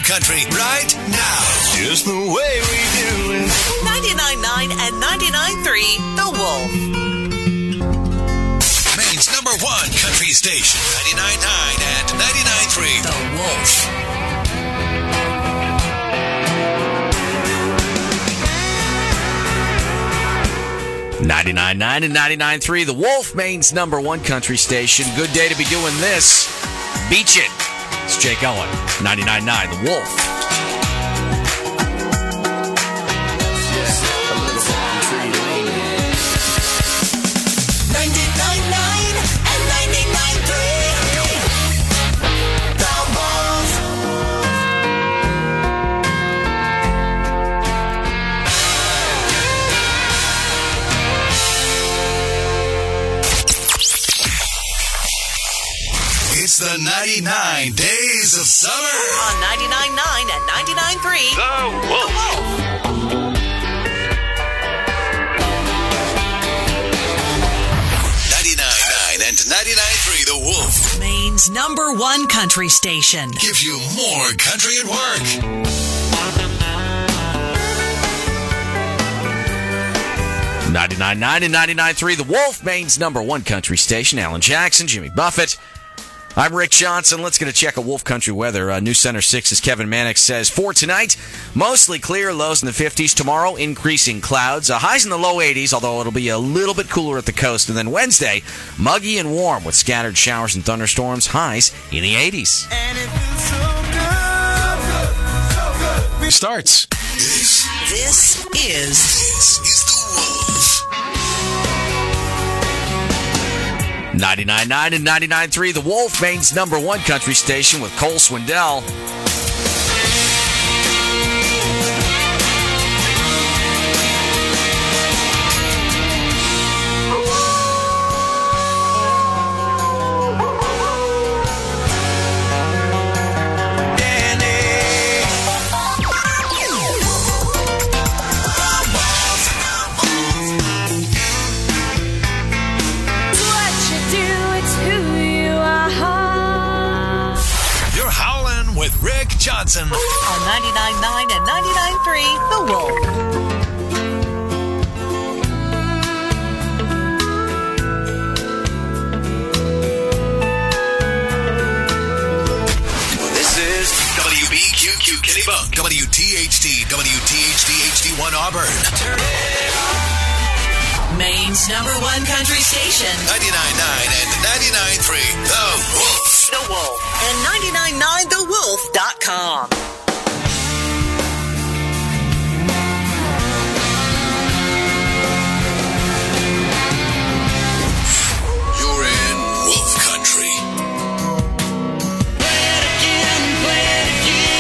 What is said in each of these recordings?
country right now. Just the way we do it. 99.9 and 99.3 The Wolf. Maine's number one country station. 99.9 and 99.3 The Wolf. 99.9 and 99.3 The Wolf, Maine's number one country station. Good day to be doing this. Beach it. It's Jake Owen, 99.9 The Wolf. It's the 99 Days of Summer On 99.9 and 99.3 The Wolf. 99.9 and 99.3 The Wolf. Maine's number one country station. Give you more country at work. .9 and 99.3 The Wolf, Maine's number one country station. Alan Jackson, Jimmy Buffett. I'm Rick Johnson. Let's get a check of Wolf Country weather. News Center 6's Kevin Mannix says, for tonight, mostly clear, lows in the 50s. Tomorrow, increasing clouds. Highs in the low 80s, although it'll be a little bit cooler at the coast. And then Wednesday, muggy and warm with scattered showers and thunderstorms. Highs in the 80s. And it feels so good. Starts. This is The Wolf. 99.9 and 99.3 The Wolf, Maine's number one country station with Cole Swindell. With Rick Johnson on 99.9 and 99.3 The Wolf. This is WBQQ Kennebunk, WTHD, WTHD HD1 Auburn. Maine's number one country station. 99.9 and 99.3 The Wolf. The Wolf and 999thewolf.com. You're in Wolf Country. Play it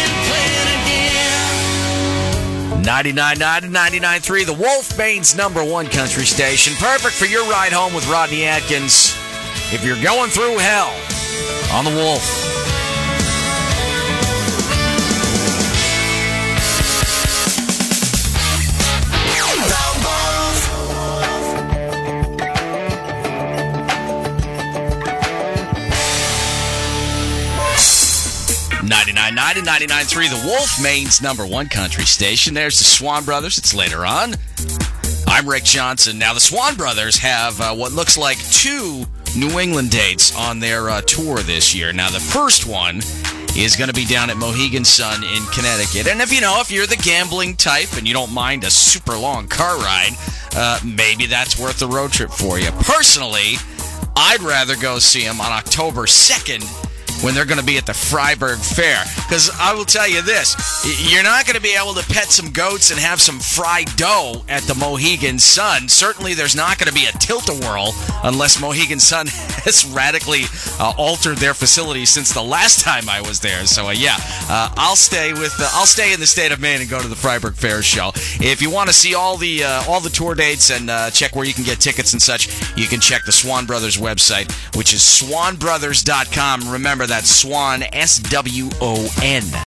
again. 99.9 and 99.3 The Wolf, Maine's number one country station. Perfect for your ride home with Rodney Atkins. If you're going through hell, on The Wolf. .9 and 99.3 The Wolf, Maine's number one country station. There's the Swan Brothers. It's later on. I'm Rick Johnson. Now, the Swan Brothers have what looks like two New England dates on their tour this year. Now, the first one is going to be down at Mohegan Sun in Connecticut. And if you're the gambling type and you don't mind a super long car ride, maybe that's worth the road trip for you. Personally, I'd rather go see them on October 2nd when they're going to be at the Freiburg Fair. Because I will tell you this, you're not going to be able to pet some goats and have some fried dough at the Mohegan Sun. Certainly there's not going to be a tilt-a-whirl unless Mohegan Sun has radically altered their facilities since the last time I was there. So I'll stay in the state of Maine and go to the Freiburg Fair show. If you want to see all the tour dates and check where you can get tickets and such, you can check the Swan Brothers website, which is swanbrothers.com. Remember, that's Swan, S-W-O-N.